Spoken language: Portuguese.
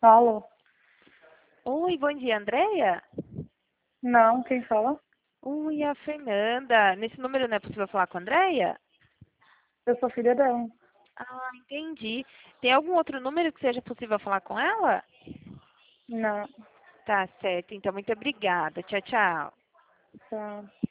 Alô? Oi, bom dia, Andréia? Não, quem fala? Oi, a Fernanda. Nesse número não é possível falar com a Andréia? Eu sou filha dela. Ah, entendi. Tem algum outro número que seja possível falar com ela? Não, Tá certo, então muito obrigada. Tchau, tchau. tá.